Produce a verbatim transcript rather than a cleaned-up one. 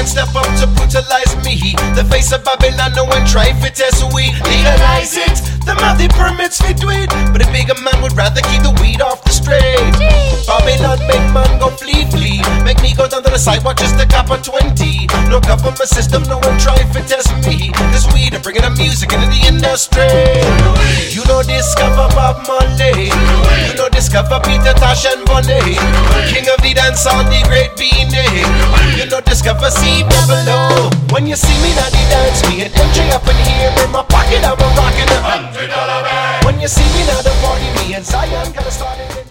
step up to brutalize me. The face of Babylon, no one try to test we. Legalize it, the mouthy permits we do it. But a bigger man would rather keep the weed off the straight. Babylon make man go flee, flee. Make me go down to the sidewalk just a cop of twenty. No government system, no one try to test me. This weed are bringing the music into the industry. You know discover Bob Marley. You know discover Peter Tosh and Bonnie. King of the dance on the great Beanie. You know discover C double O. When you see me now the dance, me and M J up in here in my pocket, I'm a rockin' a hundred dollar bag. When you see me now the party, me and Zion kinda started.